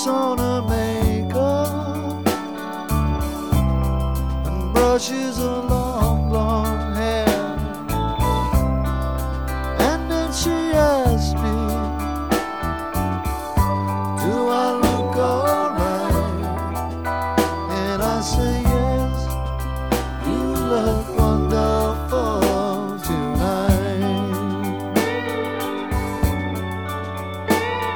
puts on her makeup and brushes her long, long hair. And then she asks me, do I look alright? And I say, yes, you look